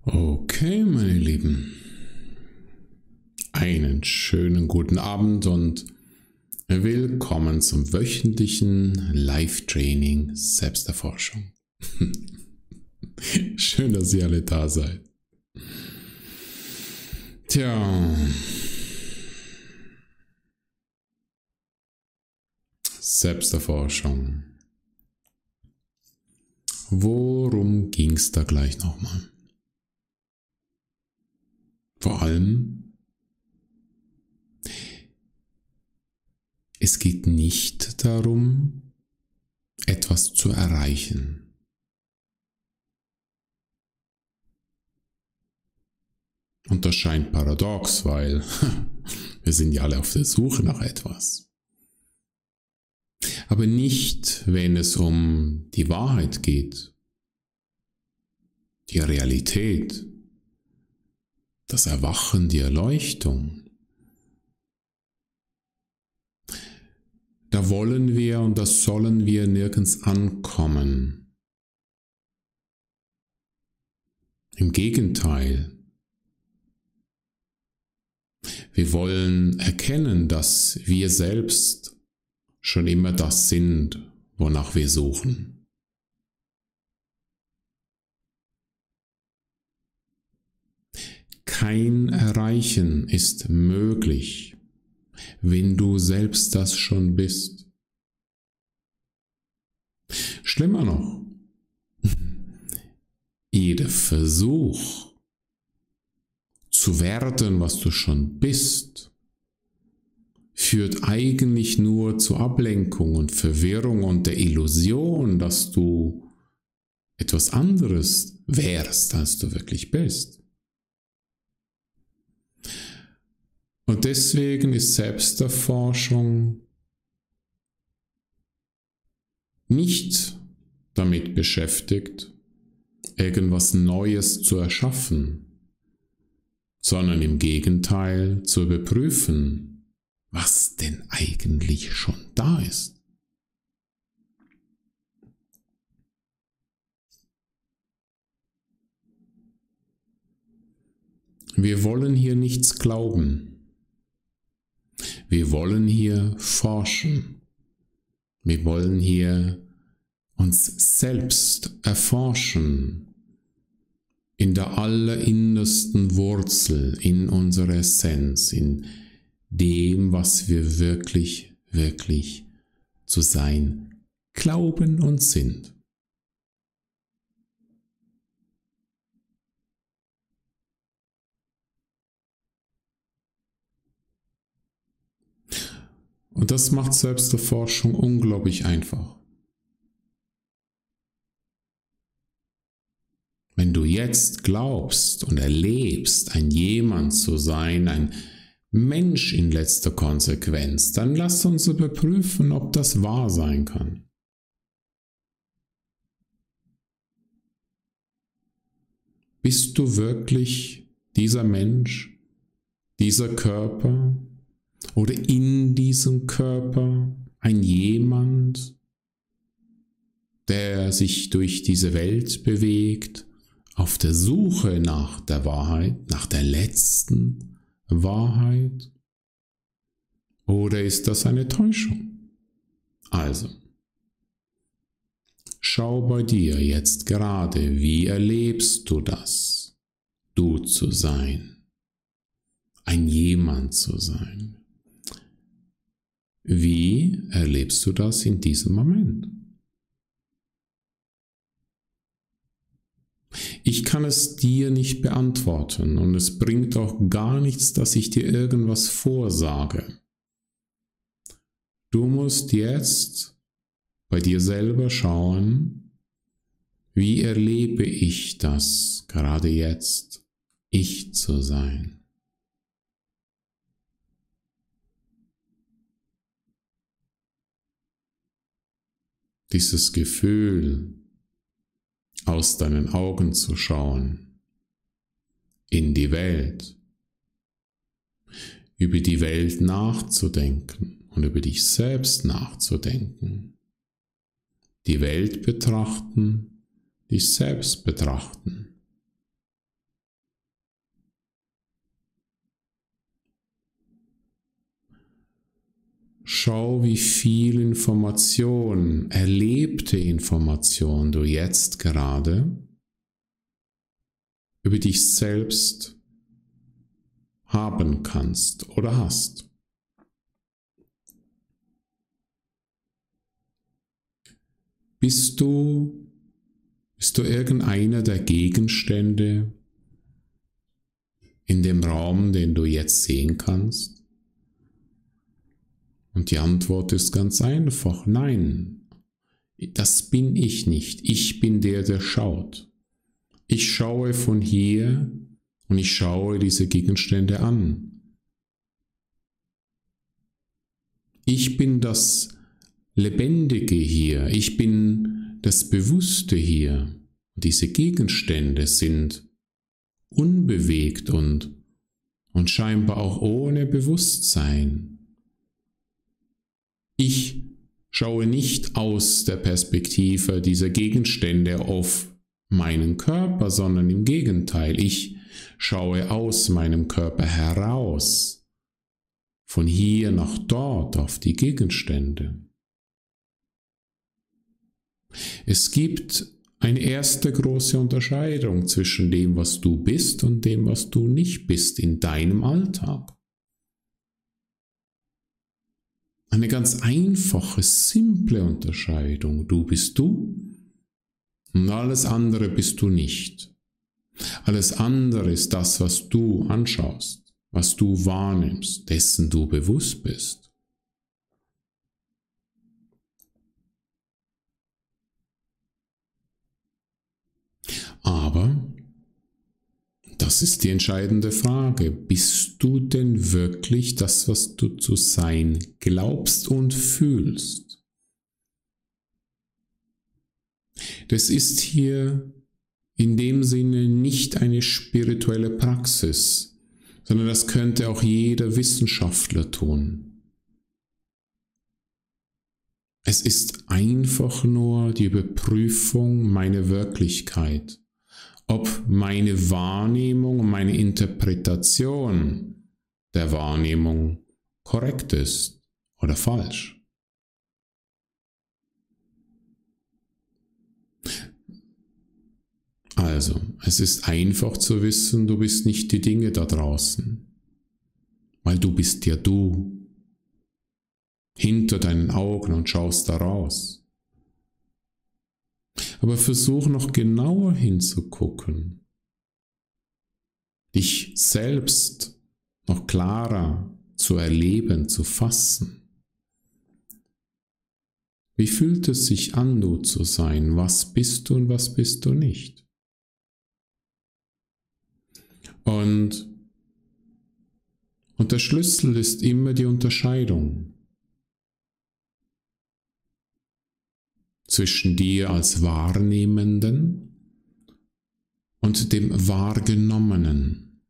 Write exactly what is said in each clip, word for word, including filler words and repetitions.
Okay, meine Lieben, einen schönen guten Abend und willkommen zum wöchentlichen Live-Training Selbsterforschung. Schön, dass ihr alle da seid. Tja, Selbsterforschung. Worum ging es da gleich nochmal? Vor allem, es geht nicht darum, etwas zu erreichen. Und das scheint paradox, weil wir sind ja alle auf der Suche nach etwas. Aber nicht, wenn es um die Wahrheit geht, die Realität, das Erwachen, die Erleuchtung. Da wollen wir und das sollen wir nirgends ankommen. Im Gegenteil. Wir wollen erkennen, dass wir selbst schon immer das sind, wonach wir suchen. Kein Erreichen ist möglich, wenn du selbst das schon bist. Schlimmer noch, jeder Versuch zu werden, was du schon bist, führt eigentlich nur zu Ablenkung und Verwirrung und der Illusion, dass du etwas anderes wärst, als du wirklich bist. Und deswegen ist Selbsterforschung nicht damit beschäftigt, irgendwas Neues zu erschaffen, sondern im Gegenteil zu überprüfen, was denn eigentlich schon da ist. Wir wollen hier nichts glauben. Wir wollen hier forschen. Wir wollen hier uns selbst erforschen in der allerinnersten Wurzel, in unserer Essenz, in dem, was wir wirklich, wirklich zu sein glauben und sind. Und das macht Selbsterforschung unglaublich einfach. Wenn du jetzt glaubst und erlebst, ein Jemand zu sein, ein Mensch in letzter Konsequenz, dann lass uns überprüfen, ob das wahr sein kann. Bist du wirklich dieser Mensch, dieser Körper? Oder in diesem Körper ein Jemand, der sich durch diese Welt bewegt, auf der Suche nach der Wahrheit, nach der letzten Wahrheit? Oder ist das eine Täuschung? Also, schau bei dir jetzt gerade, wie erlebst du das, du zu sein, ein Jemand zu sein? Wie erlebst du das in diesem Moment? Ich kann es dir nicht beantworten und es bringt auch gar nichts, dass ich dir irgendwas vorsage. Du musst jetzt bei dir selber schauen, wie erlebe ich das, gerade jetzt, ich zu sein. Dieses Gefühl, aus deinen Augen zu schauen, in die Welt, über die Welt nachzudenken und über dich selbst nachzudenken, die Welt betrachten, dich selbst betrachten. schau, wie viel Information, erlebte Information du jetzt gerade über dich selbst haben kannst oder hast. Bist du, bist du irgendeiner der Gegenstände in dem Raum, den du jetzt sehen kannst? Und die Antwort ist ganz einfach, nein, das bin ich nicht. Ich bin der, der schaut. Ich schaue von hier und ich schaue diese Gegenstände an. Ich bin das Lebendige hier, ich bin das Bewusste hier. Diese Gegenstände sind unbewegt und, und scheinbar auch ohne Bewusstsein. Ich schaue nicht aus der Perspektive dieser Gegenstände auf meinen Körper, sondern im Gegenteil, ich schaue aus meinem Körper heraus, von hier nach dort auf die Gegenstände. Es gibt eine erste große Unterscheidung zwischen dem, was du bist und dem, was du nicht bist in deinem Alltag. Eine ganz einfache, simple Unterscheidung. Du bist du und alles andere bist du nicht. Alles andere ist das, was du anschaust, was du wahrnimmst, dessen du bewusst bist. Aber, das ist die entscheidende Frage, bist du denn wirklich das, was du zu sein glaubst und fühlst? Das ist hier in dem Sinne nicht eine spirituelle Praxis, sondern das könnte auch jeder Wissenschaftler tun. Es ist einfach nur die Überprüfung meiner Wirklichkeit, ob meine Wahrnehmung und meine Interpretation der Wahrnehmung korrekt ist oder falsch. Also, es ist einfach zu wissen, du bist nicht die Dinge da draußen, weil du bist ja du, hinter deinen Augen und schaust da raus. Aber versuch noch genauer hinzugucken, dich selbst noch klarer zu erleben, zu fassen. Wie fühlt es sich an, du zu sein? Was bist du und was bist du nicht? Und, und der Schlüssel ist immer die Unterscheidung zwischen dir als Wahrnehmenden und dem Wahrgenommenen.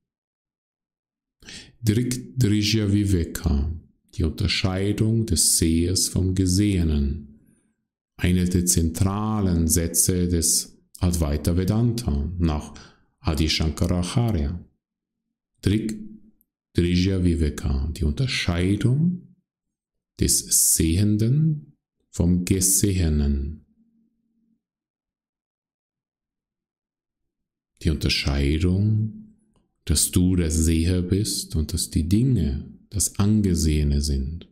Drik Drishya Viveka, die Unterscheidung des Sehers vom Gesehenen, einer der zentralen Sätze des Advaita Vedanta nach Adi Shankaracharya. Drik Drishya Viveka, die Unterscheidung des Sehenden vom Gesehenen. Die Unterscheidung, dass du der Seher bist und dass die Dinge das Angesehene sind.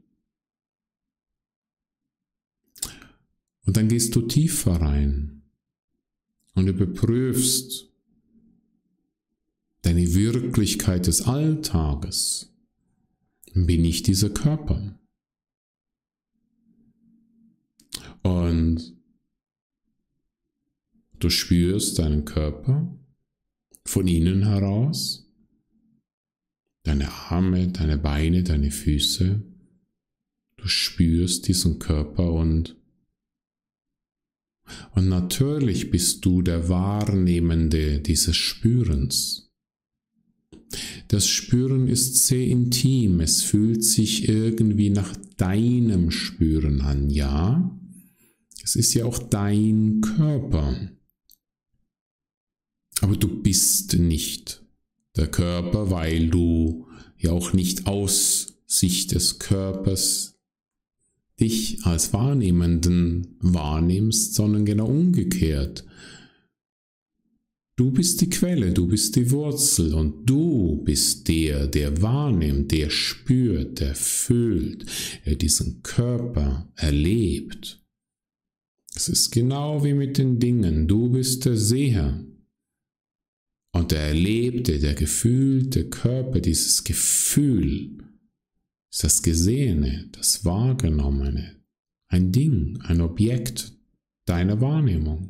Und dann gehst du tiefer rein und überprüfst deine Wirklichkeit des Alltages. Bin ich dieser Körper? Und du spürst deinen Körper von innen heraus, deine Arme, deine Beine, deine Füße. Du spürst diesen Körper und, und natürlich bist du der Wahrnehmende dieses Spürens. Das Spüren ist sehr intim, es fühlt sich irgendwie nach deinem Spüren an, ja? Es ist ja auch dein Körper. Aber du bist nicht der Körper, weil du ja auch nicht aus Sicht des Körpers dich als Wahrnehmenden wahrnimmst, sondern genau umgekehrt. Du bist die Quelle, du bist die Wurzel und du bist der, der wahrnimmt, der spürt, der fühlt, der diesen Körper erlebt. Es ist genau wie mit den Dingen, du bist der Seher. Und der erlebte, der gefühlte Körper, dieses Gefühl, ist das Gesehene, das Wahrgenommene, ein Ding, ein Objekt deiner Wahrnehmung.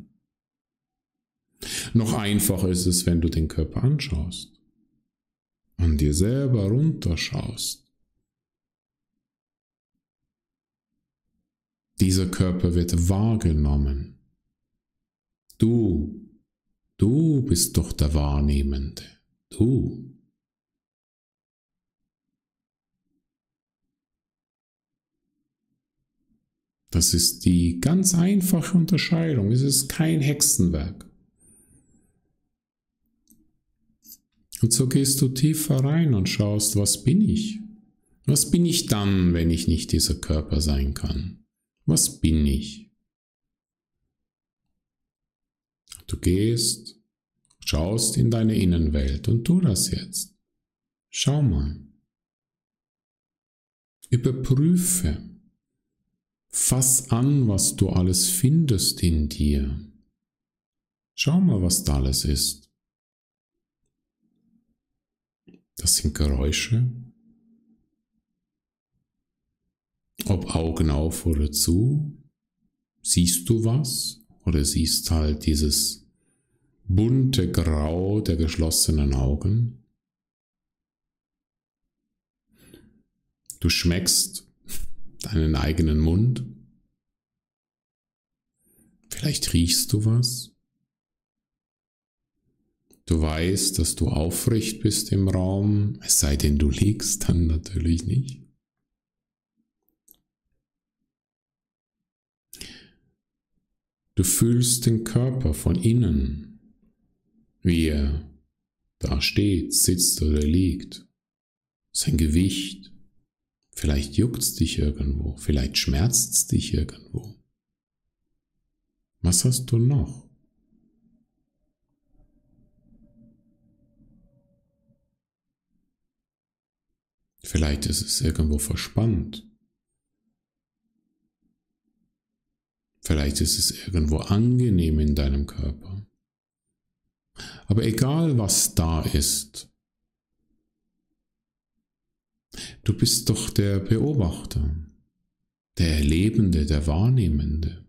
Noch einfacher ist es, wenn du den Körper anschaust und dir selber runterschaust. Dieser Körper wird wahrgenommen. Du, du bist doch der Wahrnehmende. Du. Das ist die ganz einfache Unterscheidung. Es ist kein Hexenwerk. Und so gehst du tiefer rein und schaust, was bin ich? Was bin ich dann, wenn ich nicht dieser Körper sein kann? Was bin ich? Du gehst, schaust in deine Innenwelt und tu das jetzt. Schau mal. Überprüfe. Fass an, was du alles findest in dir. Schau mal, was da alles ist. Das sind Geräusche. Ob Augen auf oder zu, siehst du was oder siehst halt dieses bunte Grau der geschlossenen Augen. Du schmeckst deinen eigenen Mund. Vielleicht riechst du was. Du weißt, dass du aufrecht bist im Raum, es sei denn, du liegst, dann natürlich nicht. Du fühlst den Körper von innen, wie er da steht, sitzt oder liegt. Sein Gewicht. Vielleicht juckt es dich irgendwo, vielleicht schmerzt es dich irgendwo. Was hast du noch? Vielleicht ist es irgendwo verspannt. Vielleicht ist es irgendwo angenehm in deinem Körper. Aber egal was da ist, du bist doch der Beobachter, der Erlebende, der Wahrnehmende.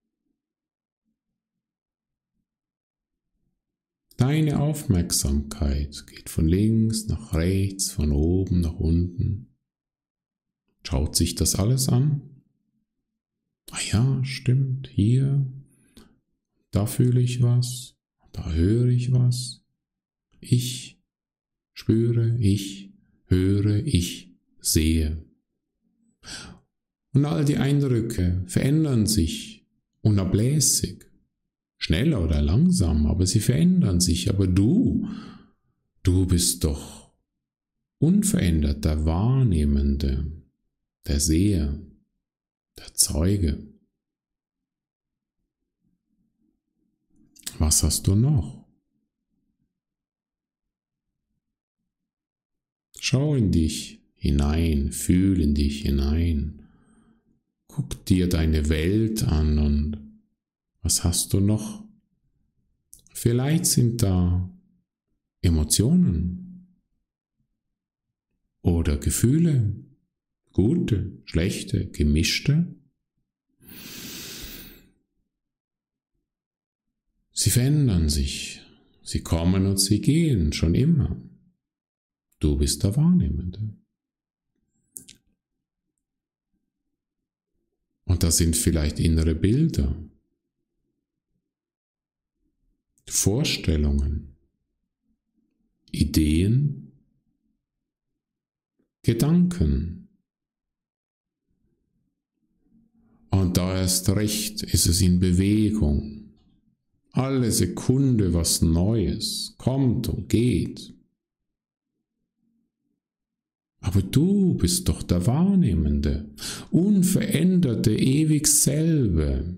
Deine Aufmerksamkeit geht von links nach rechts, von oben nach unten. Schaut sich das alles an? Ah ja, stimmt, hier, da fühle ich was, da höre ich was. Ich spüre, ich höre, ich sehe. Und all die Eindrücke verändern sich unablässig. Schnell oder langsam, aber sie verändern sich. Aber du, du bist doch unverändert der Wahrnehmende, der Seher, der Zeuge. Was hast du noch? Schau in dich hinein, fühl in dich hinein. Guck dir deine Welt an und was hast du noch? Vielleicht sind da Emotionen oder Gefühle, gute, schlechte, gemischte. Sie verändern sich, sie kommen und sie gehen, schon immer. Du bist der Wahrnehmende. Und da sind vielleicht innere Bilder, Vorstellungen, Ideen, Gedanken. Und da erst recht ist es in Bewegung. Alle Sekunde was Neues kommt und geht. Aber Aber du bist doch der Wahrnehmende, unveränderte, ewig selbe,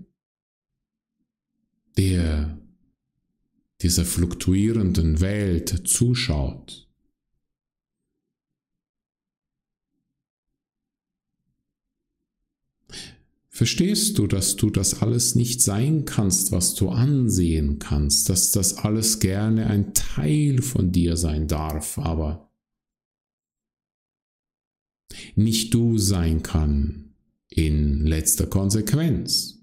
der dieser fluktuierenden Welt zuschaut. Verstehst du, dass du das alles nicht sein kannst, was du ansehen kannst, dass das alles gerne ein Teil von dir sein darf, aber nicht du sein kann in letzter Konsequenz.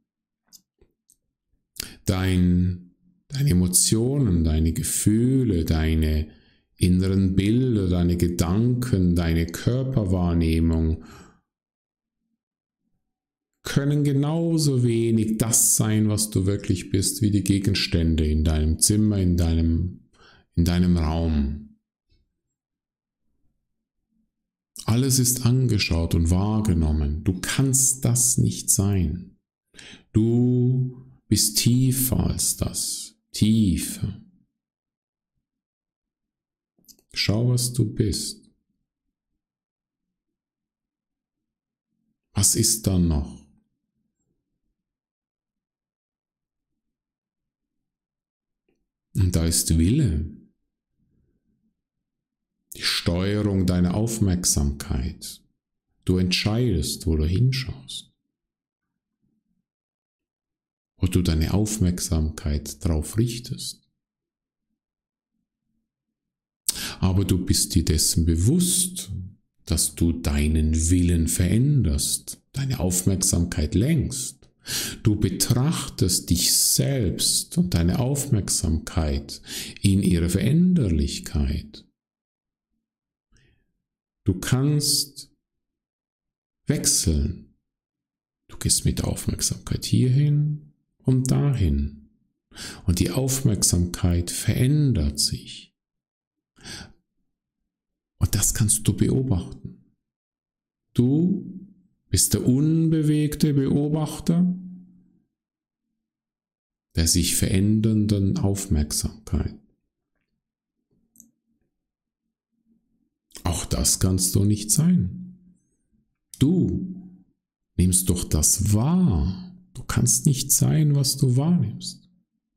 Dein, deine Emotionen, deine Gefühle, deine inneren Bilder, deine Gedanken, deine Körperwahrnehmung können genauso wenig das sein, was du wirklich bist, wie die Gegenstände in deinem Zimmer, in deinem, in deinem Raum. Alles ist angeschaut und wahrgenommen. Du kannst das nicht sein. Du bist tiefer als das. Tiefer. Schau, was du bist. Was ist da noch? Und da ist Wille. Die Steuerung deiner Aufmerksamkeit. Du entscheidest, wo du hinschaust. Wo du deine Aufmerksamkeit drauf richtest. Aber du bist dir dessen bewusst, dass du deinen Willen veränderst, deine Aufmerksamkeit lenkst. Du betrachtest dich selbst und deine Aufmerksamkeit in ihrer Veränderlichkeit. Du kannst wechseln. Du gehst mit der Aufmerksamkeit hierhin und dahin. Und die Aufmerksamkeit verändert sich. Und das kannst du beobachten. Du bist der unbewegte Beobachter der sich verändernden Aufmerksamkeit. Auch das kannst du nicht sein. Du nimmst doch das wahr. Du kannst nicht sein, was du wahrnimmst.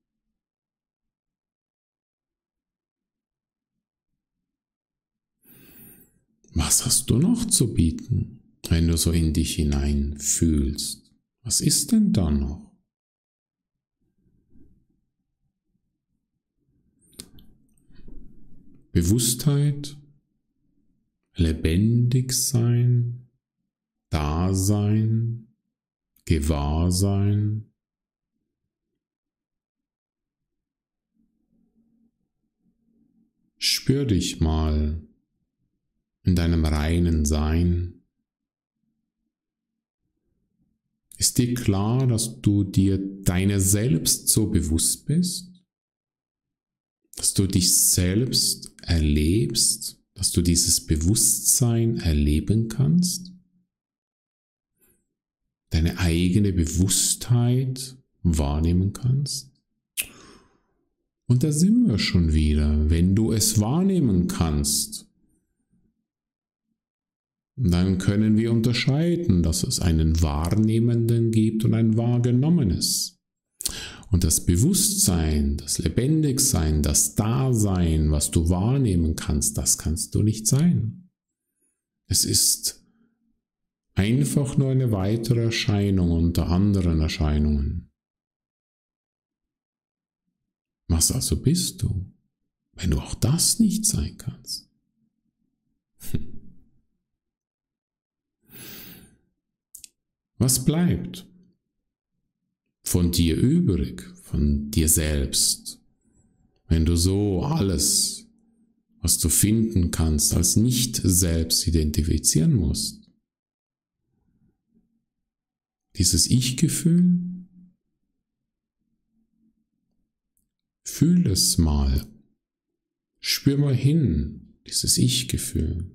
Was hast du noch zu bieten, wenn du so in dich hinein fühlst? Was ist denn da noch? Bewusstheit, lebendig sein, Dasein, Gewahrsein. Spür dich mal in deinem reinen Sein. Ist dir klar, dass du dir deiner selbst so bewusst bist? Dass du dich selbst erlebst, dass du dieses Bewusstsein erleben kannst? Deine eigene Bewusstheit wahrnehmen kannst? Und da sind wir schon wieder. Wenn du es wahrnehmen kannst, dann können wir unterscheiden, dass es einen Wahrnehmenden gibt und ein Wahrgenommenes. Und das Bewusstsein, das Lebendigsein, das Dasein, was du wahrnehmen kannst, das kannst du nicht sein. Es ist einfach nur eine weitere Erscheinung unter anderen Erscheinungen. Was also bist du, wenn du auch das nicht sein kannst? Was bleibt von dir übrig, von dir selbst, wenn du so alles, was du finden kannst, als nicht selbst identifizieren musst? Dieses Ich-Gefühl? Fühl es mal. Spür mal hin, dieses Ich-Gefühl.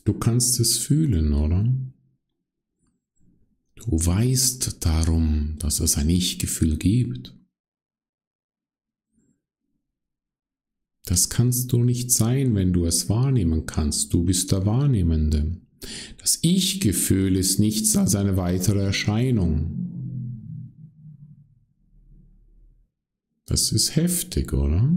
Du kannst es fühlen, oder? Du weißt darum, dass es ein Ich-Gefühl gibt. Das kannst du nicht sein, wenn du es wahrnehmen kannst. Du bist der Wahrnehmende. Das Ich-Gefühl ist nichts als eine weitere Erscheinung. Das ist heftig, oder?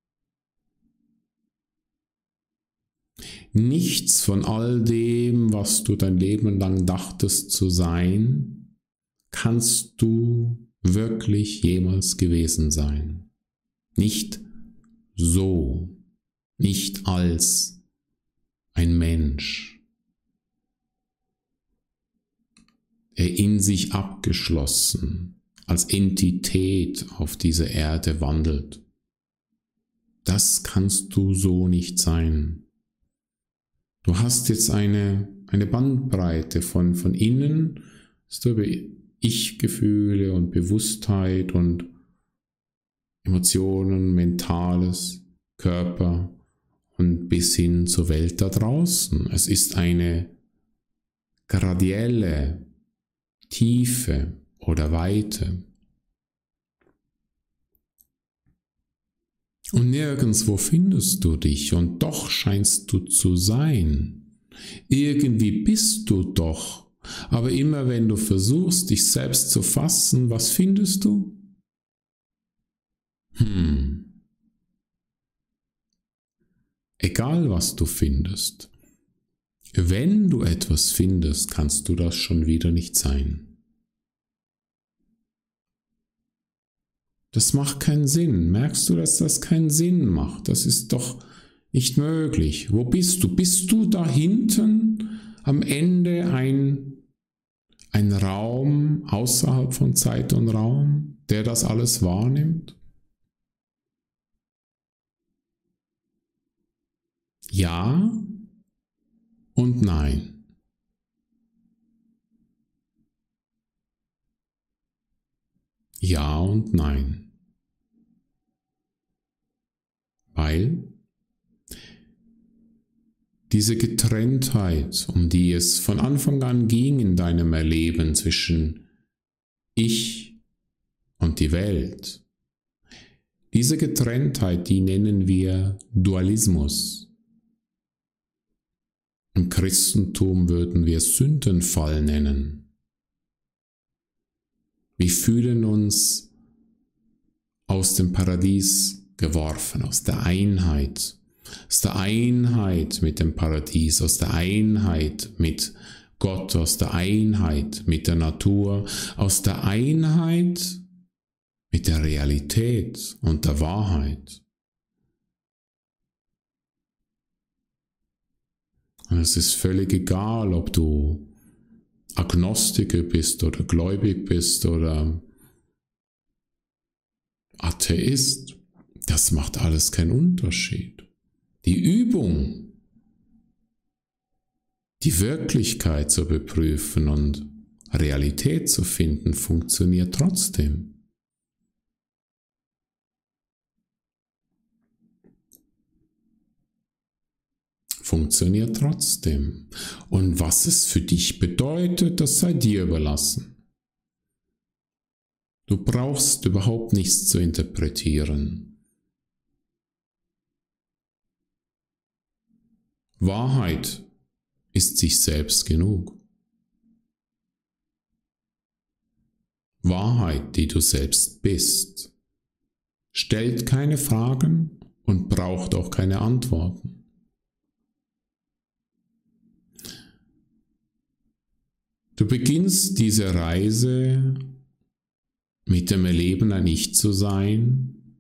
Nichts von all dem, was du dein Leben lang dachtest zu sein, kannst du wirklich jemals gewesen sein. Nicht so, nicht als ein Mensch, der in sich abgeschlossen, als Entität auf dieser Erde wandelt. Das kannst du so nicht sein. Du hast jetzt eine, eine Bandbreite von, von innen, dass du über Ich-Gefühle und Bewusstheit und Emotionen, Mentales, Körper und bis hin zur Welt da draußen. Es ist eine gradielle Tiefe oder Weite. Und nirgendwo findest du dich und doch scheinst du zu sein. Irgendwie bist du doch, aber immer wenn du versuchst, dich selbst zu fassen, was findest du? Hm. Egal was du findest, wenn du etwas findest, kannst du das schon wieder nicht sein. Das macht keinen Sinn. Merkst du, dass das keinen Sinn macht? Das ist doch nicht möglich. Wo bist du? Bist du da hinten am Ende ein, ein Raum außerhalb von Zeit und Raum, der das alles wahrnimmt? Ja und nein. Ja und nein. Weil diese Getrenntheit, um die es von Anfang an ging in deinem Erleben zwischen Ich und die Welt, diese Getrenntheit, die nennen wir Dualismus. Im Christentum würden wir Sündenfall nennen. Wir fühlen uns aus dem Paradies geworfen, aus der Einheit, aus der Einheit mit dem Paradies, aus der Einheit mit Gott, aus der Einheit mit der Natur, aus der Einheit mit der Realität und der Wahrheit. Und es ist völlig egal, ob du Agnostiker bist oder gläubig bist oder Atheist. Das macht alles keinen Unterschied. Die Übung, die Wirklichkeit zu überprüfen und Realität zu finden, funktioniert trotzdem. Funktioniert trotzdem. Und was es für dich bedeutet, das sei dir überlassen. Du brauchst überhaupt nichts zu interpretieren. Wahrheit ist sich selbst genug. Wahrheit, die du selbst bist, stellt keine Fragen und braucht auch keine Antworten. Du beginnst diese Reise mit dem Erleben, ein Ich zu sein,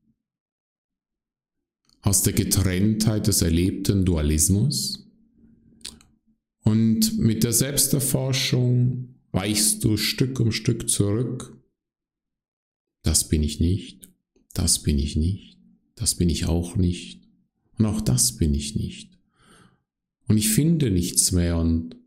aus der Getrenntheit des erlebten Dualismus, und mit der Selbsterforschung weichst du Stück um Stück zurück. Das bin ich nicht, das bin ich nicht, das bin ich auch nicht und auch das bin ich nicht. Und ich finde nichts mehr und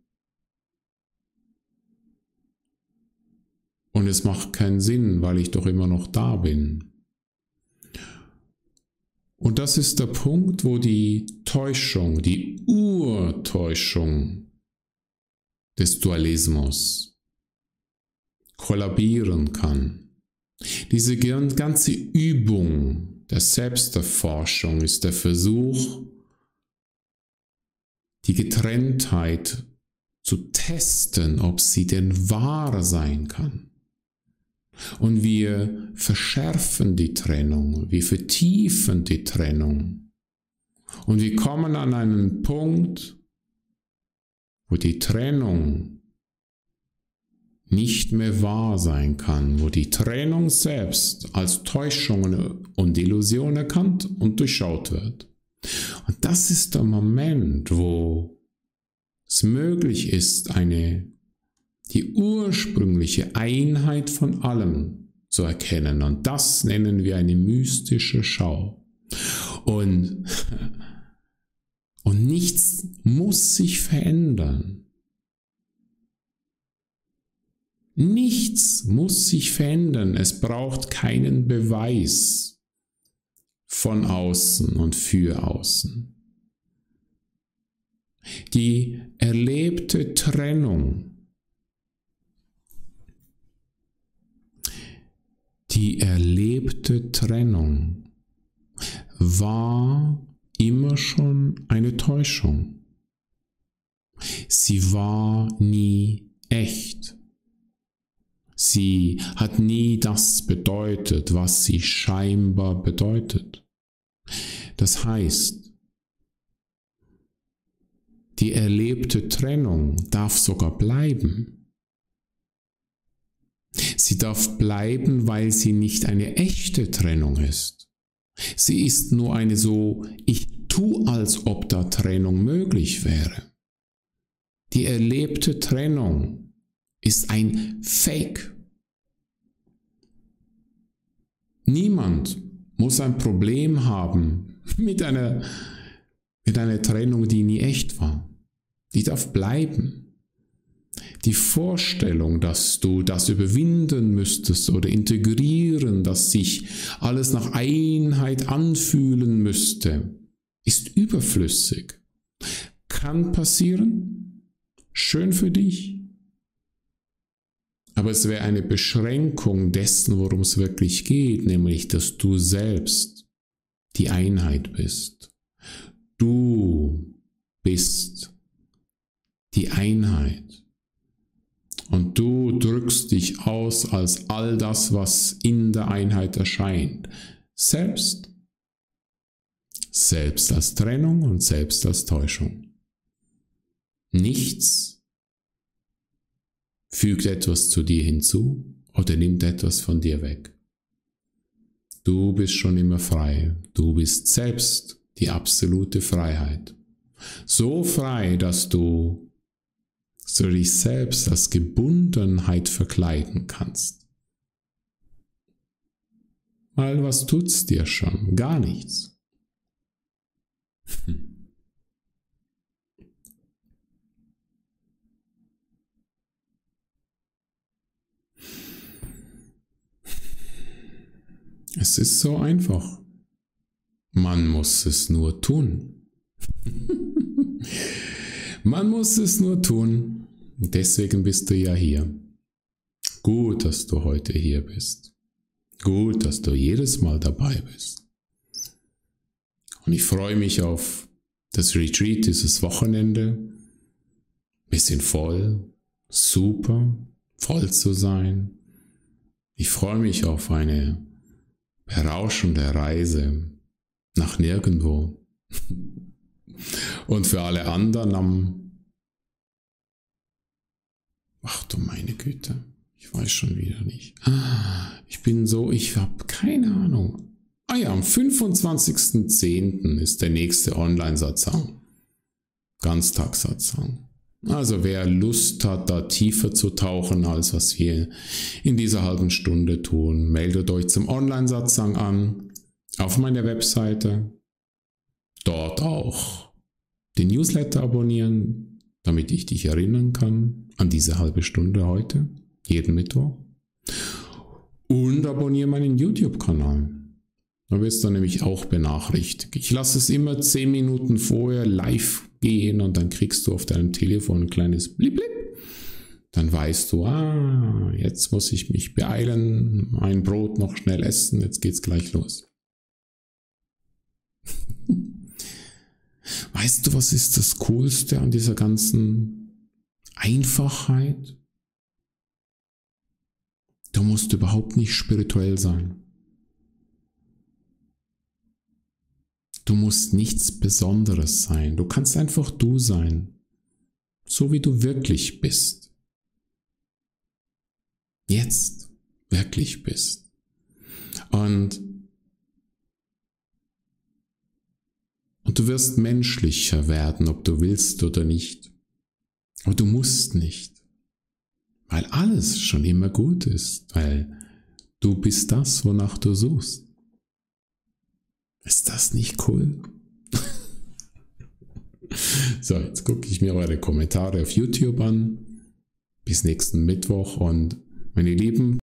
Und es macht keinen Sinn, weil ich doch immer noch da bin. Und das ist der Punkt, wo die Täuschung, die Urtäuschung des Dualismus kollabieren kann. Diese ganze Übung der Selbsterforschung ist der Versuch, die Getrenntheit zu testen, ob sie denn wahr sein kann. Und wir verschärfen die Trennung, wir vertiefen die Trennung. Und wir kommen an einen Punkt, wo die Trennung nicht mehr wahr sein kann, wo die Trennung selbst als Täuschung und Illusion erkannt und durchschaut wird. Und das ist der Moment, wo es möglich ist, eine die ursprüngliche Einheit von allem zu erkennen. Und das nennen wir eine mystische Schau. Und, und nichts muss sich verändern. Nichts muss sich verändern. Es braucht keinen Beweis von außen und für außen. Die erlebte Trennung, die erlebte Trennung war immer schon eine Täuschung. Sie war nie echt. Sie hat nie das bedeutet, was sie scheinbar bedeutet. Das heißt, die erlebte Trennung darf sogar bleiben. Sie darf bleiben, weil sie nicht eine echte Trennung ist. Sie ist nur eine so, ich tue, als ob da Trennung möglich wäre. Die erlebte Trennung ist ein Fake. Niemand muss ein Problem haben mit einer, mit einer Trennung, die nie echt war. Die darf bleiben. Die Vorstellung, dass du das überwinden müsstest oder integrieren, dass sich alles nach Einheit anfühlen müsste, ist überflüssig. Kann passieren, schön für dich, aber es wäre eine Beschränkung dessen, worum es wirklich geht, nämlich, dass du selbst die Einheit bist. Du bist die Einheit. Und du drückst dich aus als all das, was in der Einheit erscheint. Selbst. Selbst als Trennung und selbst als Täuschung. Nichts fügt etwas zu dir hinzu oder nimmt etwas von dir weg. Du bist schon immer frei. Du bist selbst die absolute Freiheit. So frei, dass du so dich selbst als Gebundenheit verkleiden kannst. Weil was tut's dir schon? Gar nichts. Es ist so einfach. Man muss es nur tun. Man muss es nur tun. Deswegen bist du ja hier. Gut, dass du heute hier bist. Gut, dass du jedes Mal dabei bist. Und ich freue mich auf das Retreat dieses Wochenende. Bisschen voll, super, voll zu sein. Ich freue mich auf eine berauschende Reise nach nirgendwo. Und für alle anderen am Ach du meine Güte, ich weiß schon wieder nicht. Ich bin so, ich habe keine Ahnung. Ah ja, am fünfundzwanzigsten zehnten ist der nächste Online-Satsang. Ganztagssatsang. Also wer Lust hat, da tiefer zu tauchen, als was wir in dieser halben Stunde tun, meldet euch zum Online-Satsang an, auf meiner Webseite. Dort auch den Newsletter abonnieren, damit ich dich erinnern kann an diese halbe Stunde heute, jeden Mittwoch. Und abonniere meinen YouTube-Kanal. Da wirst du nämlich auch benachrichtigt. Ich lasse es immer zehn Minuten vorher live gehen und dann kriegst du auf deinem Telefon ein kleines Blip Blip. Dann weißt du, ah, jetzt muss ich mich beeilen, mein Brot noch schnell essen, jetzt geht's gleich los. Weißt du, was ist das Coolste an dieser ganzen Einfachheit? Du musst überhaupt nicht spirituell sein. Du musst nichts Besonderes sein. Du kannst einfach du sein, so wie du wirklich bist. Jetzt wirklich bist. Und, und du wirst menschlicher werden, ob du willst oder nicht. Aber du musst nicht, weil alles schon immer gut ist, weil du bist das, wonach du suchst. Ist das nicht cool? So, jetzt gucke ich mir eure Kommentare auf YouTube an. Bis nächsten Mittwoch und meine Lieben,